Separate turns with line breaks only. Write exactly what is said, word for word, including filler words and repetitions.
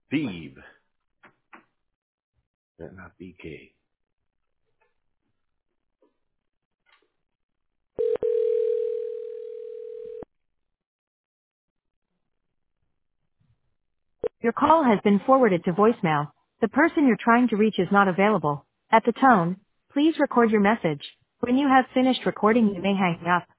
Steve. That not B K.
Your call has been forwarded to voicemail. The person you're trying to reach is not available. At the tone, please record your message. When you have finished recording, you may hang up.